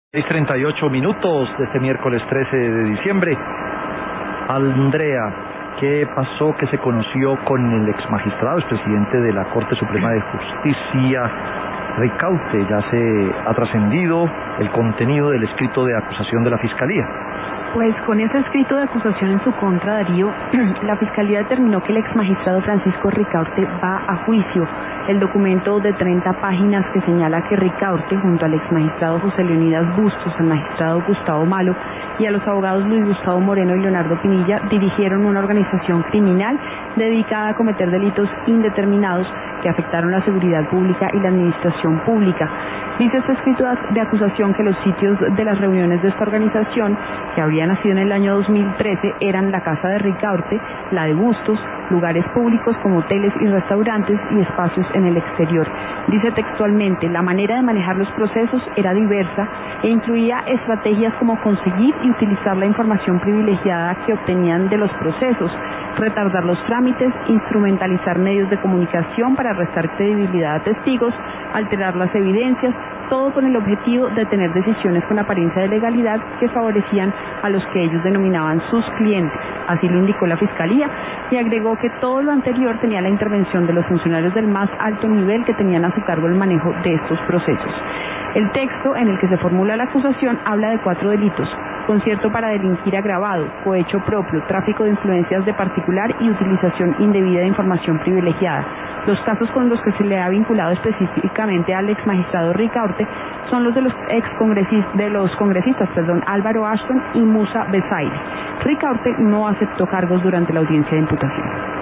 6:38 de este miércoles 13 de diciembre. Andrea, ¿qué pasó? ¿Qué se conoció con el ex magistrado, expresidente de la Corte Suprema de Justicia, Ricaurte? Ya se ha trascendido el contenido del escrito de acusación de la Fiscalía. Pues con ese escrito de acusación en su contra, Darío, la Fiscalía determinó que el ex magistrado Francisco Ricaurte va a juicio. El documento de 30 páginas que señala que Ricaurte, junto al ex magistrado José Leonidas Bustos, al magistrado Gustavo Malo y a los abogados Luis Gustavo Moreno y Leonardo Pinilla, dirigieron una organización criminal dedicada a cometer delitos indeterminados que afectaron la seguridad pública y la administración pública. Dice este escrito de acusación que los sitios de las reuniones de esta organización, que habría nacido en el año 2013, eran la casa de Ricaurte, la de Bustos, lugares públicos como hoteles y restaurantes y espacios en el exterior. Dice textualmente: la manera de manejar los procesos era diversa e incluía estrategias como conseguir y utilizar la información privilegiada que obtenían de los procesos, retardar los trámites, instrumentalizar medios de comunicación para restar credibilidad a testigos, alterar las evidencias, todo con el objetivo de tener decisiones con apariencia de legalidad que favorecían a los que ellos denominaban sus clientes. Así lo indicó la Fiscalía y agregó que todo lo anterior tenía la intervención de los funcionarios del más alto nivel que tenían a su cargo el manejo de estos procesos. El texto en el que se formula la acusación habla de 4 delitos: concierto para delinquir agravado, cohecho propio, tráfico de influencias de particular y utilización indebida de información privilegiada. Los casos con los que se le ha vinculado específicamente al ex magistrado Ricaurte son los de los congresistas Álvaro Ashton y Musa Bezaire. Ricaurte no aceptó cargos durante la audiencia de imputación.